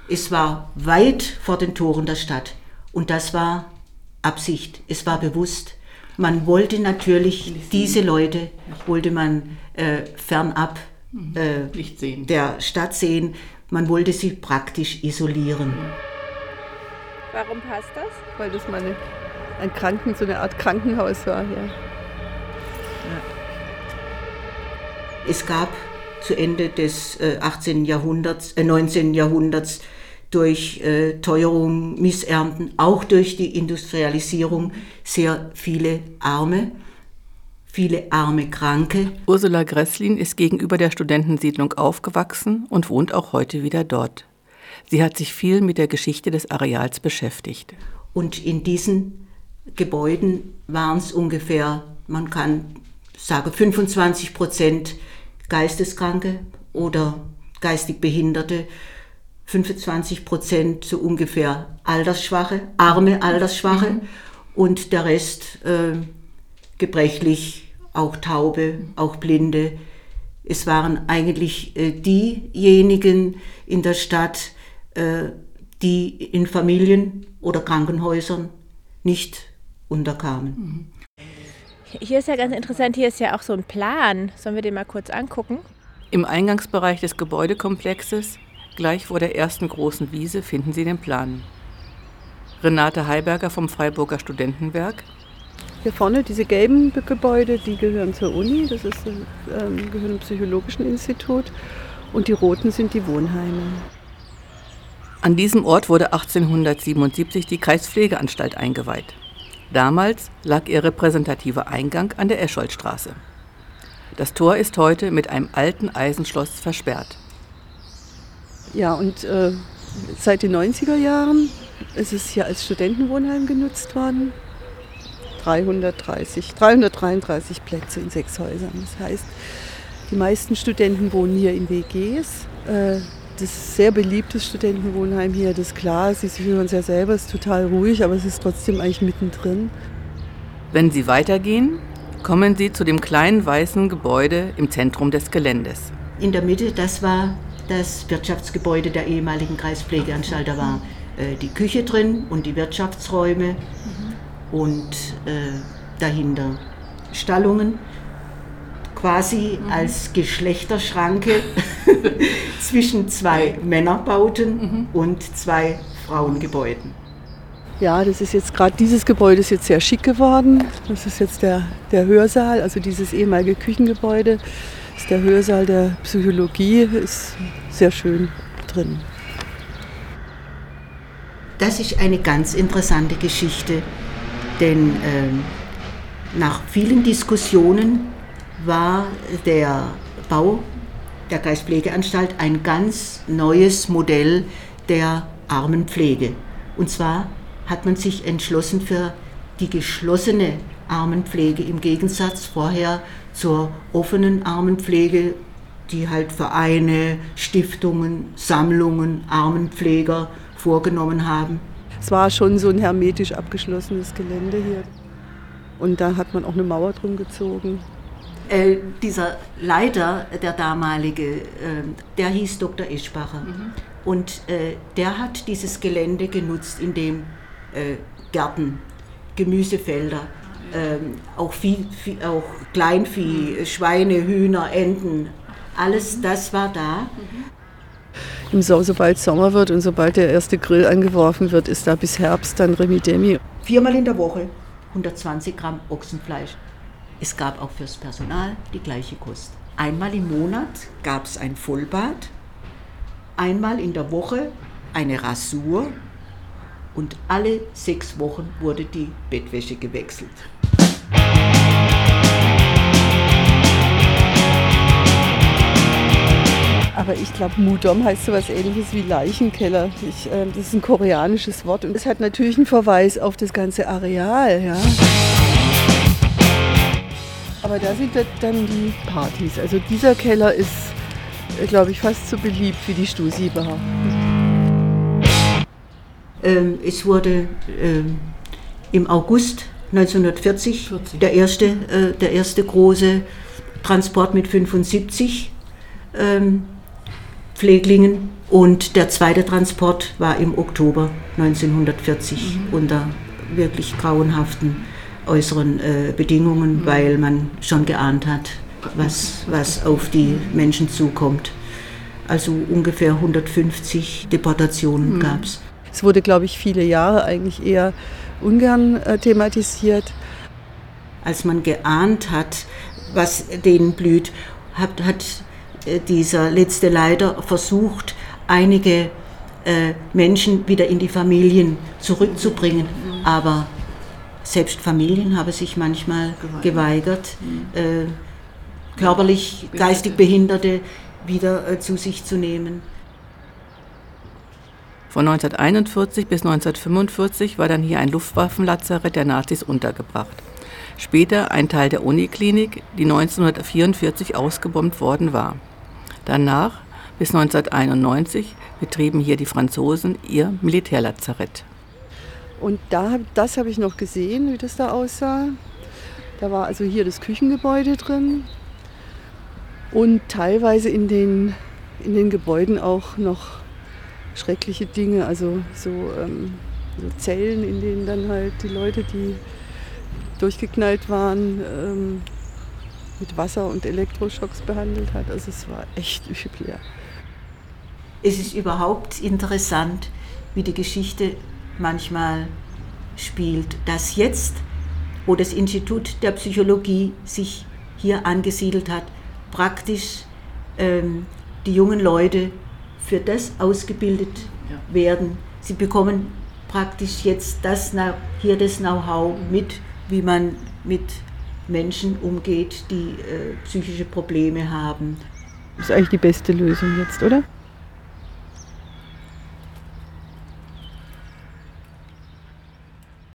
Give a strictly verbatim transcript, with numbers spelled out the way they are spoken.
Es war weit vor den Toren der Stadt und das war Absicht, es war bewusst. Man wollte natürlich diese Leute, wollte man äh, fernab äh, Nicht sehen. der Stadt sehen, man wollte sie praktisch isolieren. Warum passt das? Weil das mal eine, ein Kranken, so eine Art Krankenhaus war hier. Ja. Es gab zu Ende des äh, achtzehnten Jahrhunderts, äh, neunzehnten Jahrhunderts durch äh, Teuerung, Missernten, auch durch die Industrialisierung sehr viele Arme, viele arme Kranke. Ursula Gresslin ist gegenüber der Studentensiedlung aufgewachsen und wohnt auch heute wieder dort. Sie hat sich viel mit der Geschichte des Areals beschäftigt. Und in diesen Gebäuden waren es ungefähr, man kann sagen, fünfundzwanzig Prozent Geisteskranke oder geistig Behinderte, fünfundzwanzig Prozent so ungefähr Altersschwache, arme Altersschwache mhm. und der Rest äh, gebrechlich, auch Taube, auch Blinde. Es waren eigentlich äh, diejenigen in der Stadt, äh, die in Familien oder Krankenhäusern nicht unterkamen. Hier ist ja ganz interessant, hier ist ja auch so ein Plan. Sollen wir den mal kurz angucken? Im Eingangsbereich des Gebäudekomplexes, gleich vor der ersten großen Wiese, finden Sie den Plan. Renate Heiberger vom Freiburger Studentenwerk. Hier vorne diese gelben Gebäude, die gehören zur Uni, das ist, ähm, gehören zum Psychologischen Institut. Und die roten sind die Wohnheime. An diesem Ort wurde achtzehnhundertsiebenundsiebzig die Kreispflegeanstalt eingeweiht. Damals lag ihr repräsentativer Eingang an der Escholtstraße. Das Tor ist heute mit einem alten Eisenschloss versperrt. Ja, und äh, seit den neunziger Jahren ist es hier als Studentenwohnheim genutzt worden. dreihundertdreißig, dreihundertdreiunddreißig Plätze in sechs Häusern. Das heißt, die meisten Studenten wohnen hier in W Gs. Äh, Das ist ein sehr beliebtes Studentenwohnheim hier, das ist klar, Sie hören es ja selber, es ist total ruhig, aber es ist trotzdem eigentlich mittendrin. Wenn Sie weitergehen, kommen Sie zu dem kleinen weißen Gebäude im Zentrum des Geländes. In der Mitte, das war das Wirtschaftsgebäude der ehemaligen Kreispflegeanstalt. Da war äh, die Küche drin und die Wirtschaftsräume mhm. und äh, dahinter Stallungen. Quasi mhm. als Geschlechterschranke zwischen zwei mhm. Männerbauten mhm. und zwei Frauengebäuden. Ja, das ist jetzt gerade, dieses Gebäude ist jetzt sehr schick geworden. Das ist jetzt der, der Hörsaal, also dieses ehemalige Küchengebäude. Das ist der Hörsaal der Psychologie, ist sehr schön drin. Das ist eine ganz interessante Geschichte, denn äh, nach vielen Diskussionen war der Bau der Kreispflegeanstalt ein ganz neues Modell der Armenpflege. Und zwar hat man sich entschlossen für die geschlossene Armenpflege im Gegensatz vorher zur offenen Armenpflege, die halt Vereine, Stiftungen, Sammlungen, Armenpfleger vorgenommen haben. Es war schon so ein hermetisch abgeschlossenes Gelände hier. Und da hat man auch eine Mauer drum gezogen. Äh, dieser Leiter, der damalige, äh, der hieß Doktor Eschbacher. Mhm. Und äh, der hat dieses Gelände genutzt, in dem äh, Gärten, Gemüsefelder, äh, auch, Vieh, Vieh, auch Kleinvieh, Schweine, Hühner, Enten, alles das war da. Mhm. Im so, sobald Sommer wird und sobald der erste Grill angeworfen wird, ist da bis Herbst dann Remi-Demi. Viermal in der Woche hundertzwanzig Gramm Ochsenfleisch. Es gab auch fürs Personal die gleiche Kost. Einmal im Monat gab es ein Vollbad, einmal in der Woche eine Rasur und alle sechs Wochen wurde die Bettwäsche gewechselt. Aber ich glaube, Mudom heißt so etwas Ähnliches wie Leichenkeller. Ich, äh, das ist ein koreanisches Wort und es hat natürlich einen Verweis auf das ganze Areal. Ja. Aber da sind dann die Partys. Also dieser Keller ist, glaube ich, fast so beliebt wie die Stusi-Bar. Ähm, es wurde ähm, im August neunzehnhundertvierzig vierzig. der erste, äh, der erste große Transport mit fünfundsiebzig ähm, Pfleglingen Und der zweite Transport war im Oktober neunzehnhundertvierzig mhm. unter wirklich grauenhaften äußeren äh, Bedingungen, mhm. weil man schon geahnt hat, was, was auf die Menschen zukommt. Also ungefähr hundertfünfzig Deportationen mhm. gab es. Es wurde, glaube ich, viele Jahre eigentlich eher ungern äh, thematisiert. Als man geahnt hat, was denen blüht, hat, hat äh, dieser letzte Leiter versucht, einige äh, Menschen wieder in die Familien zurückzubringen. Mhm. Aber selbst Familien haben sich manchmal geweigert, geweigert mhm. äh, körperlich, Behinderte. geistig Behinderte wieder äh, zu sich zu nehmen. Von neunzehnhunderteinundvierzig bis neunzehnhundertfünfundvierzig war dann hier ein Luftwaffenlazarett der Nazis untergebracht. Später ein Teil der Uniklinik, die neunzehnhundertvierundvierzig ausgebombt worden war. Danach, bis neunzehnhunderteinundneunzig, betrieben hier die Franzosen ihr Militärlazarett. Und da, das habe ich noch gesehen, wie das da aussah. Da war also hier das Küchengebäude drin und teilweise in den, in den Gebäuden auch noch schreckliche Dinge, also so, ähm, so Zellen, in denen dann halt die Leute, die durchgeknallt waren, ähm, mit Wasser und Elektroschocks behandelt hat. Also es war echt übel, ja. Es ist überhaupt interessant, wie die Geschichte manchmal spielt, dass jetzt, wo das Institut der Psychologie sich hier angesiedelt hat, praktisch ähm, die jungen Leute für das ausgebildet ja. werden. Sie bekommen praktisch jetzt das, hier das Know-how mit, wie man mit Menschen umgeht, die äh, psychische Probleme haben. Das ist eigentlich die beste Lösung jetzt, oder?